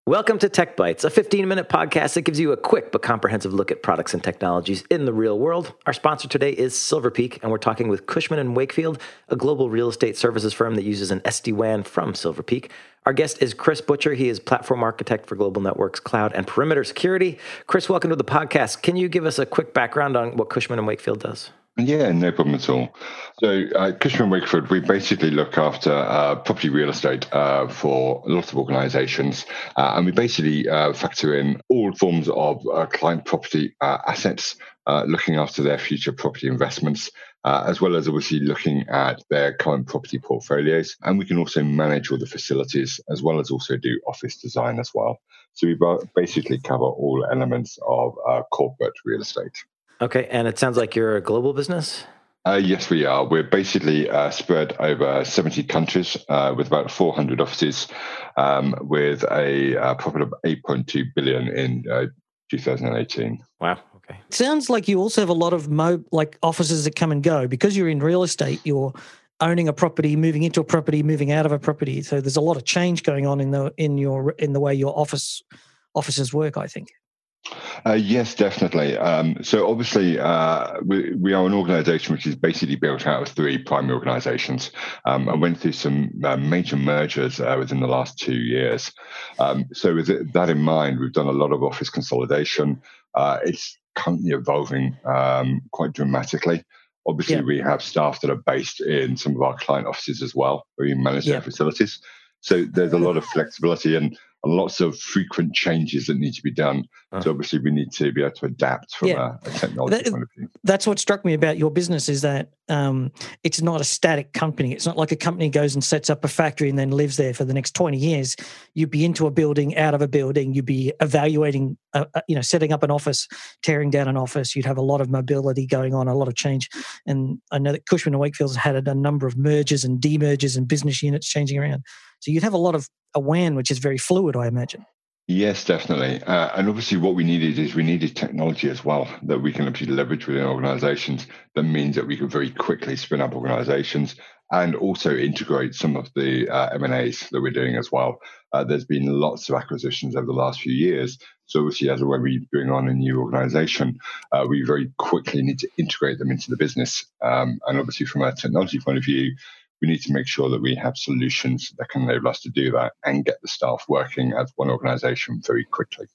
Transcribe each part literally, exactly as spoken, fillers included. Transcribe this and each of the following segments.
Welcome to Tech Bites, a fifteen-minute podcast that gives you a quick but comprehensive look at products and technologies in the real world. Our sponsor today is Silver Peak, and we're talking with Cushman and Wakefield, a global real estate services firm that uses an S D WAN from Silver Peak. Our guest is Chris Butcher. He is platform architect for global networks, cloud, and perimeter security. Chris, welcome to the podcast. Can you give us a quick background on what Cushman and Wakefield does? Yeah, no problem at all. So uh, Cushman and Wakefield, we basically look after uh, property real estate uh, for a lot of organizations. Uh, and we basically uh, factor in all forms of uh, client property uh, assets, uh, looking after their future property investments, uh, as well as obviously looking at their current property portfolios. And we can also manage all the facilities, as well as also do office design as well. So we basically cover all elements of uh, corporate real estate. Okay, and it sounds like you're a global business? Uh, yes, we are. We're basically uh, spread over seventy countries uh, with about four hundred offices, um, with a uh, profit of eight point two billion dollars in uh, two thousand eighteen. Wow, okay. It sounds like you also have a lot of mo- like offices that come and go. Because you're in real estate, you're owning a property, moving into a property, moving out of a property. So there's a lot of change going on in the in your in the way your office offices work, I think. Uh, yes, definitely. Um, so obviously, uh, we, we are an organisation which is basically built out of three primary organisations. Um, I went through some uh, major mergers uh, within the last two years. Um, so with that in mind, we've done a lot of office consolidation. Uh, it's currently evolving um, quite dramatically. Obviously, yeah. we have staff that are based in some of our client offices as well, where we manage yeah. their facilities. So there's a lot of flexibility and lots of frequent changes that need to be done. Uh, so obviously we need to be able to adapt from yeah. a, a technology that, point of view. That's what struck me about your business is that um, it's not a static company. It's not like a company goes and sets up a factory and then lives there for the next twenty years. You'd be into a building, out of a building. You'd be evaluating, uh, you know, setting up an office, tearing down an office. You'd have a lot of mobility going on, a lot of change. And I know that Cushman and Wakefield has had a number of mergers and demergers and business units changing around. So you'd have a lot of a W A N, which is very fluid, I imagine. Yes, definitely. Uh, and obviously what we needed is we needed technology as well that we can actually leverage within organizations. That means that we can very quickly spin up organizations and also integrate some of the uh, M and A's that we're doing as well. Uh, there's been lots of acquisitions over the last few years. So obviously as when we bring on a new organization, uh, we very quickly need to integrate them into the business. Um, and obviously from a technology point of view, we need to make sure that we have solutions that can enable us to do that and get the staff working as one organization very quickly.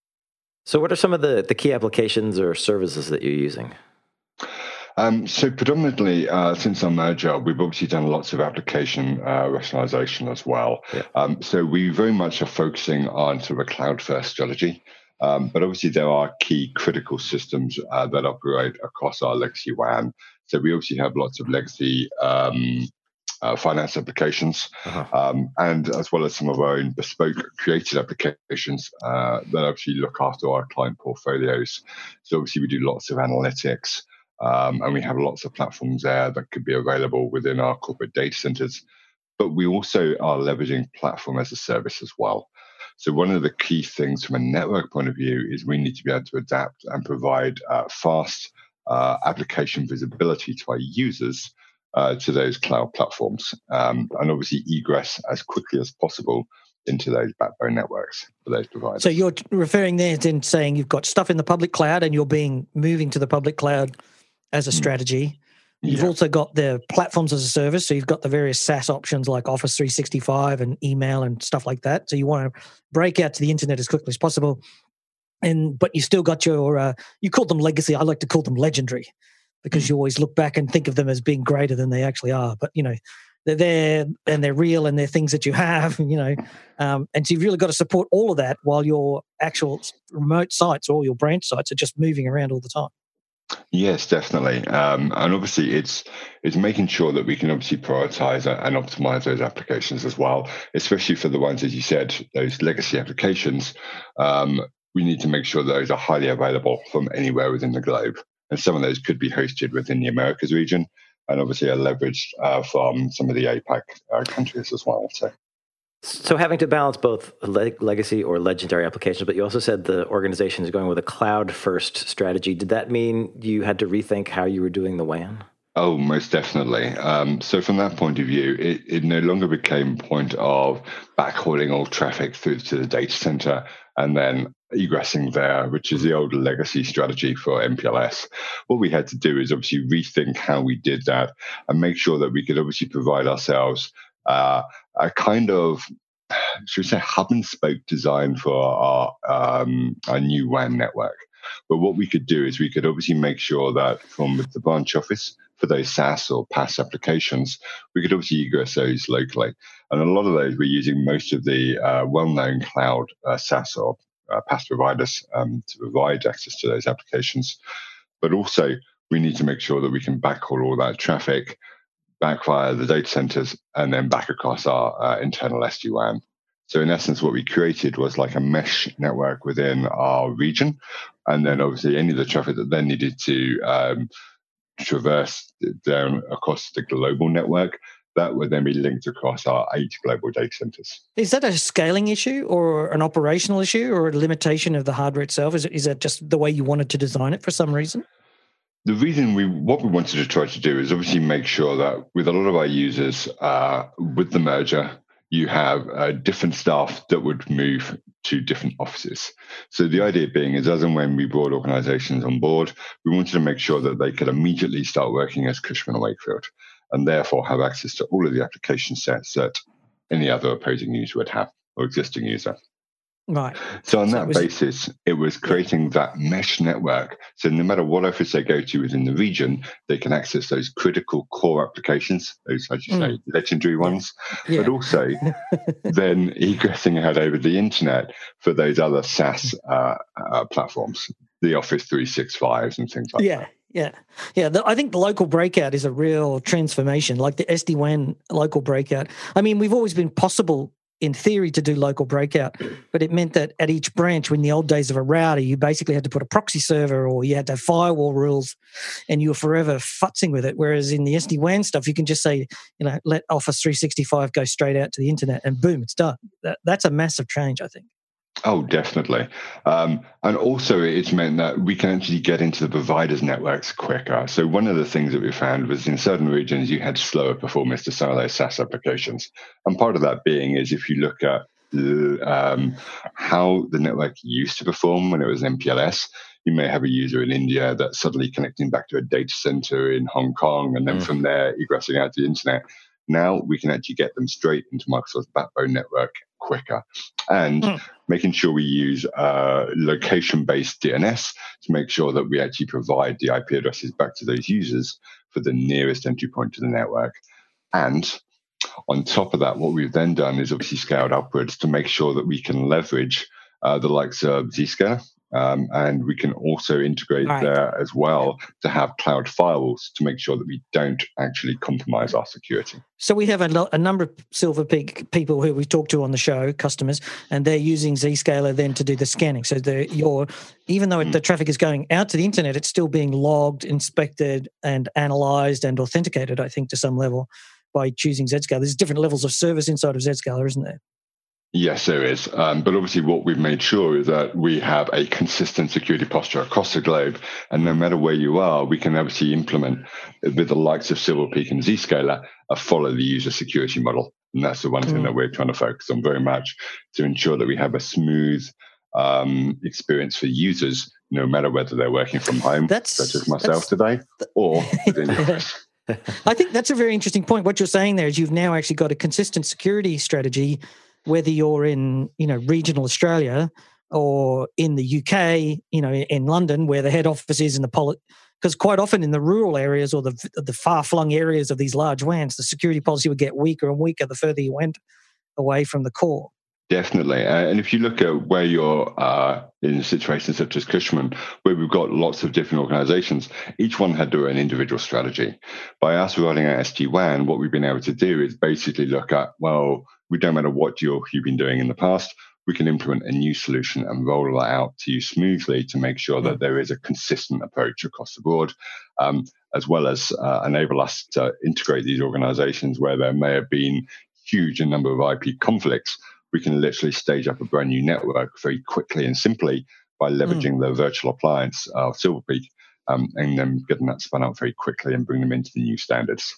So what are some of the, the key applications or services that you're using? Um, so predominantly, uh, since our merger, we've obviously done lots of application uh, rationalization as well. Yeah. Um, so we very much are focusing on sort of a cloud-first strategy. Um, but obviously, there are key critical systems uh, that operate across our legacy W A N. So we obviously have lots of legacy um Uh, finance applications, uh-huh. um, and as well as some of our own bespoke created applications uh, that actually look after our client portfolios. So obviously we do lots of analytics, um, and we have lots of platforms there that could be available within our corporate data centers. But we also are leveraging platform as a service as well. So one of the key things from a network point of view is we need to be able to adapt and provide uh, fast uh, application visibility to our users Uh, to those cloud platforms, um, and obviously egress as quickly as possible into those backbone networks for those providers. So you're referring there to saying you've got stuff in the public cloud and you're being moving to the public cloud as a strategy. You've yeah. also got the platforms as a service. So you've got the various SaaS options like Office three sixty-five and email and stuff like that. So you want to break out to the internet as quickly as possible. And but you still got your, uh, you call them legacy. I like to call them legendary, because you always look back and think of them as being greater than they actually are. But, you know, they're there and they're real and they're things that you have, you know. Um, and so you've really got to support all of that while your actual remote sites or your branch sites are just moving around all the time. Yes, definitely. Um, and obviously it's it's making sure that we can obviously prioritize and optimize those applications as well, especially for the ones, as you said, those legacy applications. Um, we need to make sure that those are highly available from anywhere within the globe. And some of those could be hosted within the Americas region, and obviously are leveraged uh, from some of the APAC uh, countries as well. So. so having to balance both le- legacy or legendary applications, but you also said the organization is going with a cloud-first strategy. Did that mean you had to rethink how you were doing the W A N? Oh, most definitely. Um, so from that point of view, it, it no longer became a point of backhauling all traffic through to the data center and then egressing there, which is the old legacy strategy for M P L S. What we had to do is obviously rethink how we did that and make sure that we could obviously provide ourselves uh, a kind of, should we say, hub and spoke design for our, um, our new W A N network. But what we could do is we could obviously make sure that from the branch office for those SaaS or PaaS applications, we could obviously egress those locally. And a lot of those, we're using most of the uh, well-known cloud uh, SaaS or uh, PaaS providers um, to provide access to those applications. But also, we need to make sure that we can backhaul all that traffic back via the data centers and then back across our uh, internal S D WAN. So in essence, what we created was like a mesh network within our region. And then obviously any of the traffic that then needed to um, traverse down across the global network, that would then be linked across our eight global data centers. Is that a scaling issue or an operational issue or a limitation of the hardware itself? Is, it, is that just the way you wanted to design it for some reason? The reason we, what we wanted to try to do is obviously make sure that with a lot of our users, uh, with the merger, you have uh, different staff that would move to different offices. So the idea being is as and when we brought organizations on board, we wanted to make sure that they could immediately start working as Cushman and Wakefield and therefore have access to all of the application sets that any other opposing user would have or existing user. Right. So on so that it was, basis, it was creating yeah. that mesh network. So no matter what office they go to within the region, they can access those critical core applications, those, as you mm. say, legendary ones, yeah. but also then egressing ahead over the internet for those other SaaS uh, uh, platforms, the Office three sixty-fives and things like yeah. that. Yeah, yeah. The, I think the local breakout is a real transformation, like the S D WAN local breakout. I mean, we've always been possible in theory to do local breakout, but it meant that at each branch, in the old days of a router, you basically had to put a proxy server or you had to have firewall rules and you were forever futzing with it. Whereas in the S D WAN stuff, you can just say, you know, let Office three sixty-five go straight out to the internet and boom, it's done. That, that's a massive change, I think. Oh, definitely. Um, and also it's meant that we can actually get into the providers' networks quicker. So one of the things that we found was in certain regions, you had slower performance to some of those SaaS applications. And part of that being is if you look at the, um, how the network used to perform when it was M P L S, you may have a user in India that's suddenly connecting back to a data center in Hong Kong, and then mm. from there egressing out to the internet. Now we can actually get them straight into Microsoft's backbone network quicker. And mm. making sure we use uh, location-based D N S to make sure that we actually provide the I P addresses back to those users for the nearest entry point to the network. And on top of that, what we've then done is obviously scaled upwards to make sure that we can leverage uh, the likes of Zscaler. Um, and we can also integrate right. there as well to have cloud firewalls to make sure that we don't actually compromise our security. So we have a, a number of Silver Peak people who we talk to on the show, customers, and they're using Zscaler then to do the scanning. So you're, even though mm. the traffic is going out to the internet, it's still being logged, inspected, and analyzed and authenticated, I think, to some level by choosing Zscaler. There's different levels of service inside of Zscaler, isn't there? Yes, there is. Um, but obviously what we've made sure is that we have a consistent security posture across the globe. And no matter where you are, we can obviously implement with the likes of Silver Peak and Zscaler a follow the user security model. And that's the one mm. thing that we're trying to focus on very much to ensure that we have a smooth um, experience for users, no matter whether they're working from home, that's, such as myself today, or within the office. I think that's a very interesting point. What you're saying there is you've now actually got a consistent security strategy, whether you're in, you know, regional Australia or in the U K, you know, in London, where the head office is in the poli- because quite often in the rural areas or the the far-flung areas of these large W A Ns, the security policy would get weaker and weaker the further you went away from the core. Definitely. Uh, and if you look at where you're uh, in situations such as Cushman, where we've got lots of different organizations, each one had their own individual strategy. By us running our S D WAN, what we've been able to do is basically look at, well, we don't matter what you're, you've been doing in the past, we can implement a new solution and roll that out to you smoothly to make sure that there is a consistent approach across the board, um, as well as uh, enable us to integrate these organizations where there may have been huge a number of I P conflicts. We can literally stage up a brand new network very quickly and simply by leveraging mm. the virtual appliance of Silver Peak um, and then getting that spun up very quickly and bring them into the new standards.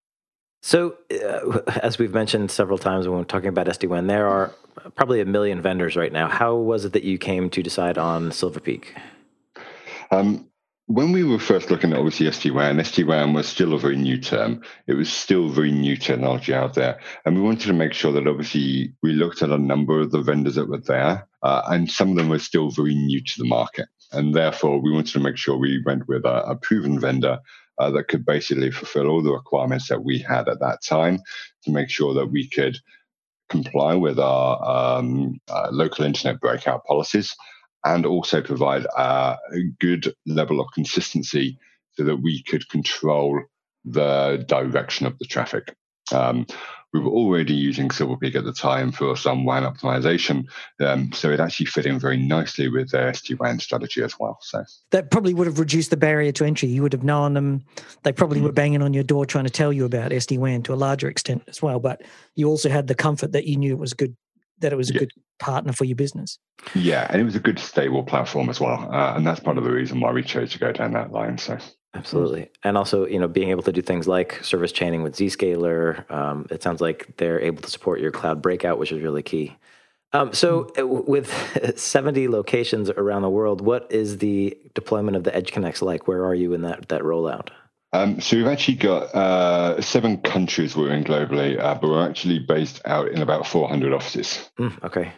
So, uh, as we've mentioned several times when we're talking about S D WAN, there are probably a million vendors right now. How was it that you came to decide on Silver Peak? Um, when we were first looking at obviously S D WAN, S D WAN was still a very new term. It was still very new technology out there. And we wanted to make sure that obviously we looked at a number of the vendors that were there, uh, and some of them were still very new to the market. And therefore, we wanted to make sure we went with a, a proven vendor Uh, that could basically fulfill all the requirements that we had at that time to make sure that we could comply with our um, uh, local internet breakout policies and also provide uh, a good level of consistency so that we could control the direction of the traffic. Um, we were already using Silver Peak at the time for some W A N optimization, um, so it actually fit in very nicely with their S D WAN strategy as well. So that probably would have reduced the barrier to entry. You would have known them. They probably were banging on your door trying to tell you about S D WAN to a larger extent as well. But you also had the comfort that you knew it was good, that it was a yeah. good partner for your business. Yeah, and it was a good stable platform as well, uh, and that's part of the reason why we chose to go down that line. So. Absolutely. And also, you know, being able to do things like service chaining with Zscaler. Um, it sounds like they're able to support your cloud breakout, which is really key. Um, so mm. with seventy locations around the world, what is the deployment of the EdgeConneX like? Where are you in that, that rollout? Um, so we've actually got uh, seven countries we're in globally, uh, but we're actually based out in about four hundred offices. Mm, okay.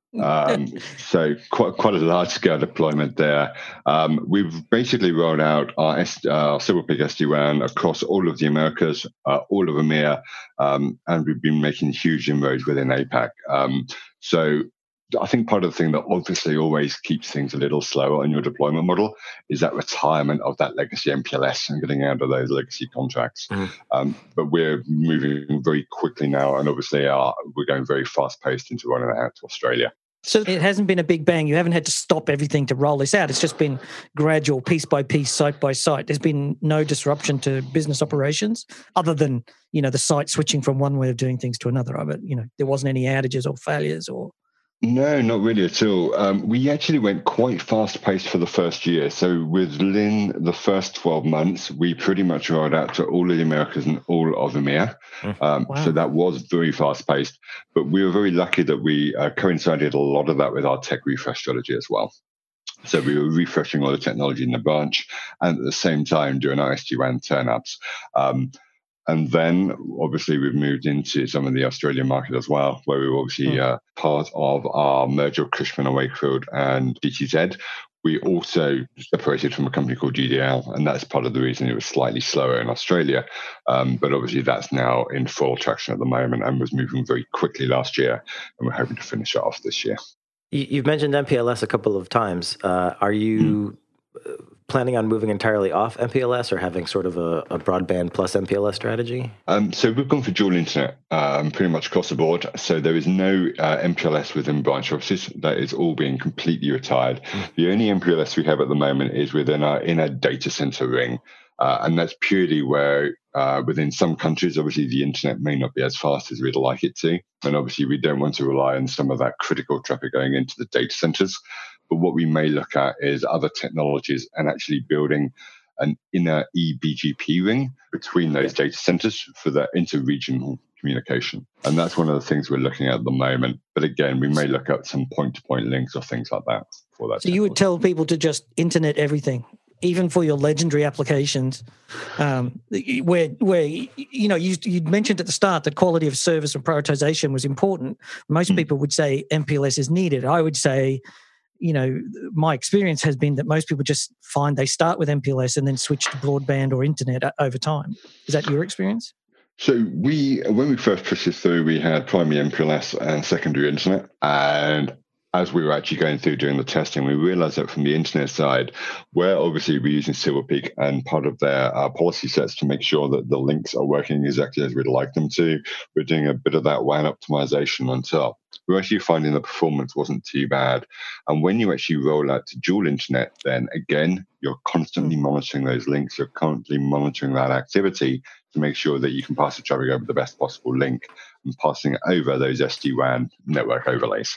Um, so quite quite a large scale deployment there. Um, we've basically rolled out our uh, Silver Peak S D WAN across all of the Americas, uh, all of EMEA, um, and we've been making huge inroads within APAC. Um, so I think part of the thing that obviously always keeps things a little slower on your deployment model is that retirement of that legacy M P L S and getting out of those legacy contracts. Mm. Um, but we're moving very quickly now, and obviously uh, we're going very fast paced into rolling it out to Australia. So it hasn't been a big bang. You haven't had to stop everything to roll this out. It's just been gradual, piece by piece, site by site. There's been no disruption to business operations other than, you know, the site switching from one way of doing things to another. But, you know, there wasn't any outages or failures or... No, not really at all. Um, we actually went quite fast-paced for the first year. So within the first twelve months, we pretty much rolled out to all of the Americas and all of EMEA. Um, wow. So that was very fast-paced. But we were very lucky that we uh, coincided a lot of that with our tech refresh strategy as well. So we were refreshing all the technology in the branch and at the same time doing our S D WAN turn-ups. Um, And then, obviously, we've moved into some of the Australian market as well, where we were obviously mm. uh, part of our merger of Cushman and Wakefield and D T Z. We also separated from a company called G D L, and that's part of the reason it was slightly slower in Australia. Um, but obviously, that's now in full traction at the moment and was moving very quickly last year, and we're hoping to finish it off this year. You've mentioned M P L S a couple of times. Uh, are you... Mm. planning on moving entirely off M P L S or having sort of a, a broadband plus M P L S strategy? Um, so we've gone for dual internet um, pretty much across the board. So there is no uh, M P L S within branch offices. That is all being completely retired. Mm. The only M P L S we have at the moment is within our inner data center ring. Uh, and that's purely where uh, within some countries, obviously, the internet may not be as fast as we'd like it to. And obviously, we don't want to rely on some of that critical traffic going into the data centers. But what we may look at is other technologies and actually building an inner E B G P ring between those data centers for the inter-regional communication. And that's one of the things we're looking at at the moment. But again, we may look at some point-to-point links or things like that for that. So technology. You would tell people to just internet everything, even for your legendary applications, um, where where you know you you mentioned at the start that quality of service and prioritization was important. Most mm. people would say M P L S is needed. I would say, you know, my experience has been that most people just find they start with M P L S and then switch to broadband or internet over time. Is that your experience? So we, when we first pushed this through, we had primary M P L S and secondary internet, and as we were actually going through doing the testing, we realized that from the internet side, where obviously we're using Silver Peak and part of their uh, policy sets to make sure that the links are working exactly as we'd like them to, we're doing a bit of that W A N optimization on top. We're actually finding the performance wasn't too bad. And when you actually roll out to dual internet, then again, you're constantly monitoring those links. You're constantly monitoring that activity to make sure that you can pass the traffic over the best possible link and passing it over those S D WAN network overlays.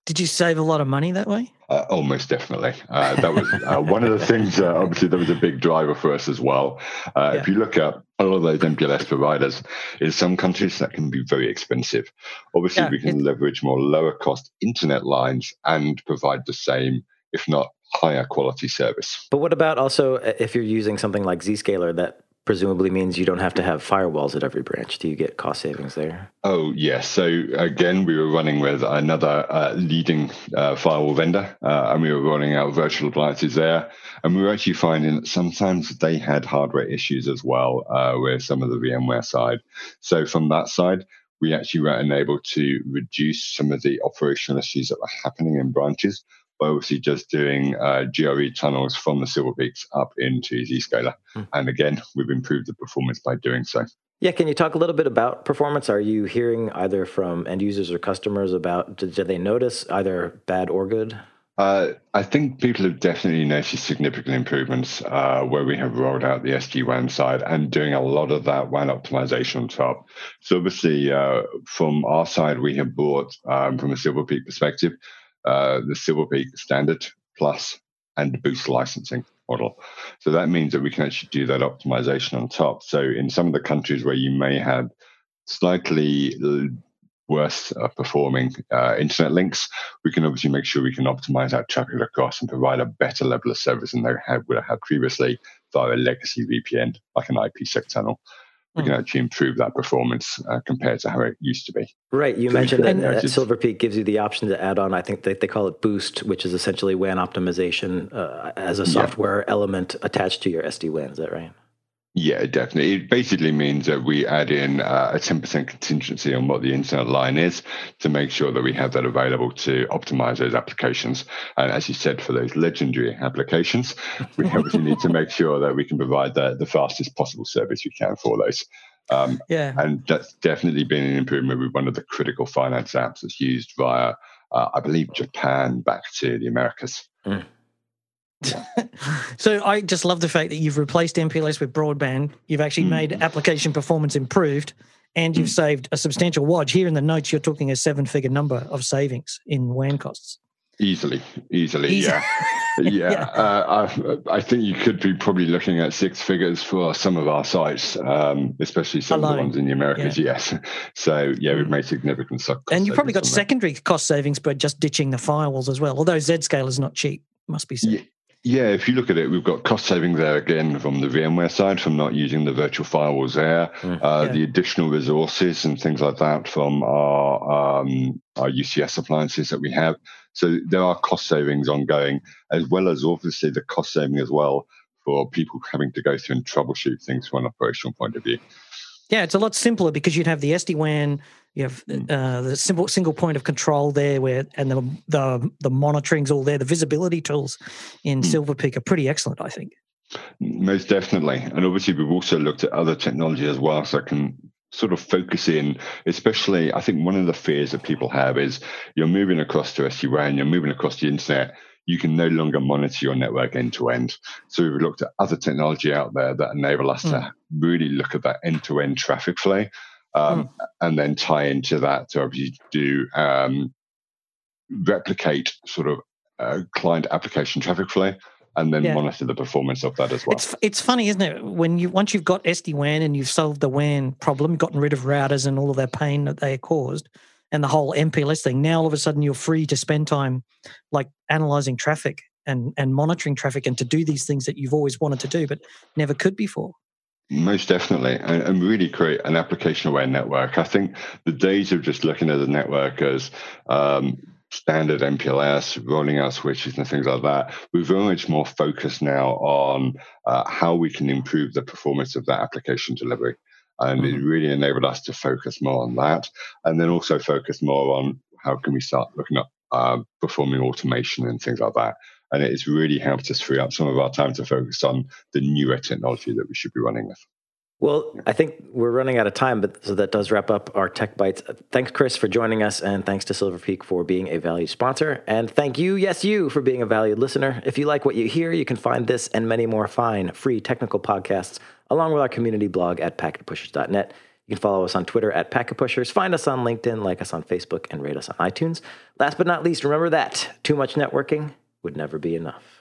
Did you save a lot of money that way? Uh, almost definitely. Uh, that was uh, one of the things, uh, obviously, that was a big driver for us as well. Uh, yeah. If you look at a lot of those M P L S providers, in some countries that can be very expensive. Obviously, yeah, we can leverage more lower cost internet lines and provide the same, if not higher quality service. But what about also if you're using something like Zscaler that presumably means you don't have to have firewalls at every branch? Do you get cost savings there? Oh, yes. So again, we were running with another uh, leading uh, firewall vendor, uh, and we were rolling out virtual appliances there. And we were actually finding that sometimes they had hardware issues as well uh, with some of the VMware side. So from that side, we actually were unable to reduce some of the operational issues that were happening in branches by obviously just doing uh, G R E tunnels from the Silver Peaks up into Zscaler. Mm. And again, we've improved the performance by doing so. Yeah, can you talk a little bit about performance? Are you hearing either from end users or customers about, did, did they notice either bad or good? Uh, I think people have definitely noticed significant improvements uh, where we have rolled out the S D WAN side and doing a lot of that WAN optimization on top. So obviously, uh, from our side, we have brought, um, from a Silver Peak perspective, Uh, the Silver Peak Standard Plus and Boost licensing model. So that means that we can actually do that optimization on top. So in some of the countries where you may have slightly worse uh, performing uh, internet links, we can obviously make sure we can optimize that traffic across and provide a better level of service than they have, would have had previously via a legacy V P N, like an IPsec tunnel. We can actually improve that performance uh, compared to how it used to be. Right. You so mentioned that, that Silver Peak gives you the option to add on, I think they, they call it Boost, which is essentially WAN optimization uh, as a software yeah. element attached to your S D WAN. Is that right? Yeah, definitely. It basically means that we add in uh, a ten percent contingency on what the internet line is to make sure that we have that available to optimize those applications. And as you said, for those legendary applications, we obviously need to make sure that we can provide the, the fastest possible service we can for those. Um, yeah. And that's definitely been an improvement with one of the critical finance apps that's used via, uh, I believe, Japan back to the Americas. Mm. So I just love the fact that you've replaced M P L S with broadband. You've actually mm. made application performance improved, and you've mm. saved a substantial wage. Here in the notes, you're talking a seven-figure number of savings in WAN costs. Easily, easily, Easy. yeah. Yeah, yeah. Uh, I, I think you could be probably looking at six figures for some of our sites, um, especially some Alone. of the ones in the Americas, yeah. yes. So, yeah, we've made significant cost And you've probably got secondary that. cost savings by just ditching the firewalls as well, although Zscaler is not cheap, must be said. Yeah. Yeah, if you look at it, we've got cost savings there again from the VMware side, from not using the virtual firewalls there, mm, uh, yeah. the additional resources and things like that from our um, our U C S appliances that we have. So there are cost savings ongoing, as well as obviously the cost saving as well for people having to go through and troubleshoot things from an operational point of view. Yeah, it's a lot simpler because you'd have the S D WAN, you have uh, the simple single point of control there, where and the the, the monitoring's all there. The visibility tools in mm. Silver Peak are pretty excellent, I think. Most definitely, and obviously we've also looked at other technology as well, so I can sort of focus in. Especially, I think one of the fears that people have is you're moving across to S D WAN, you're moving across the internet. You can no longer monitor your network end to end. So we've looked at other technology out there that enable us mm. to really look at that end to end traffic flow, um, mm. and then tie into that to obviously do um, replicate sort of uh, client application traffic flow, and then yeah. monitor the performance of that as well. It's it's funny, isn't it? When you once you've got S D WAN and you've solved the WAN problem, gotten rid of routers and all of that pain that they caused, and the whole M P L S thing, now all of a sudden you're free to spend time like analyzing traffic and, and monitoring traffic and to do these things that you've always wanted to do but never could before. Most definitely, and, and really create an application-aware network. I think the days of just looking at the network as um, standard M P L S, rolling out switches and things like that, we're very much more focused now on uh, how we can improve the performance of that application delivery. And mm-hmm. it really enabled us to focus more on that, and then also focus more on how can we start looking at uh, performing automation and things like that. And it's really helped us free up some of our time to focus on the newer technology that we should be running with. Well, I think we're running out of time, but so that does wrap up our Tech Bites. Thanks, Chris, for joining us, and thanks to Silver Peak for being a valued sponsor. And thank you, yes, you, for being a valued listener. If you like what you hear, you can find this and many more fine, free technical podcasts, along with our community blog at packet pushers dot net. You can follow us on Twitter at Packet Pushers, find us on LinkedIn, like us on Facebook, and rate us on iTunes. Last but not least, remember that too much networking would never be enough.